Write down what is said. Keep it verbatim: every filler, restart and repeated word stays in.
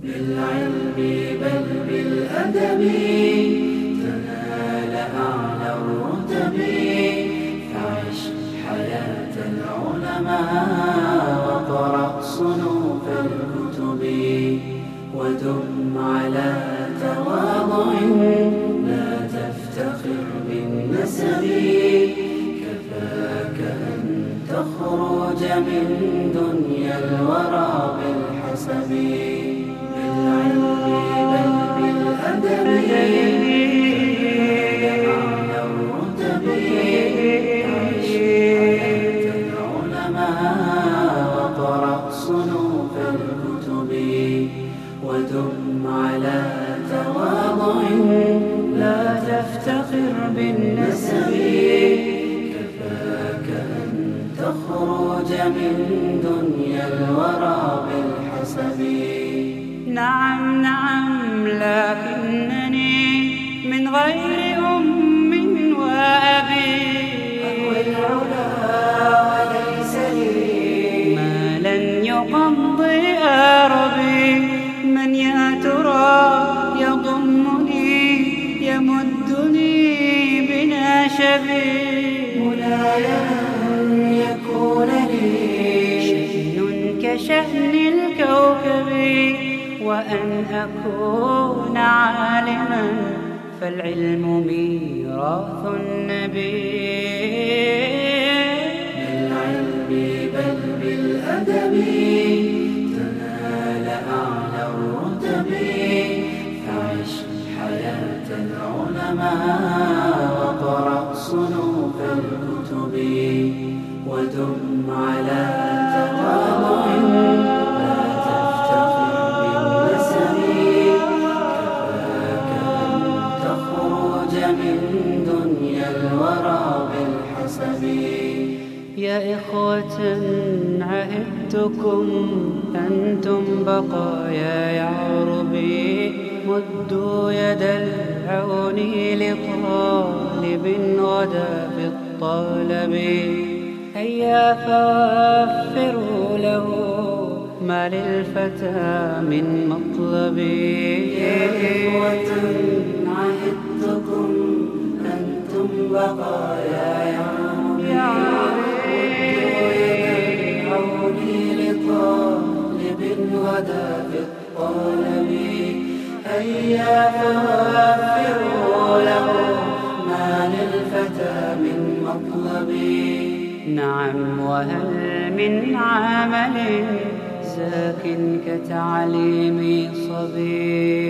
بالعلم بل بالأدب تنال أعلى الرتب. فعش حياة العلماء وقرأ صنوف الكتب، ودم على تواضع لا تفتخر بالنسب. كفاك أن تخرج من دنيا الورى بالحسب. بالعلم بل بالأدب تنال أعلى الرتب. عش حياة العلماء وقرأ صنوف الكتب، ودم على تواضع لا تفتخر بالنسب. كفاك أن تخرج من دنيا الورى بالحسب. نعم نعم لكنني من غير أم وأبي، أهوي العلا وليس لي ما لن يقضي أربي. من يا ترى يضمني يمدني بناشبي. مناي أن يكون لي شأن كشأن الكوكب، وأن أكون عالما فالعلم ميراث النبي. بالعلم بل بالأدب تنال أعلى الرتب. فعش حياة العلماء وقرأ صنوف الكتب، ودم على تواضع لا تفتخر بالنسب. كفاك أن تخرج من دنيا الورى بالحسب. يا إخوة عهدتكم أنتم بقايا يعربي، مدوا يد العون لطالب غدا في الطلب. هيا فوفروا له ما للفتى من مطلب. يا إخوة عهدتكم أنتم بقايا يعربي، لطالب غدا في الطلب. هيا فوفروا له ما للفتى من مطلب. نعم وهل من عمل زاك كتعليم صبي.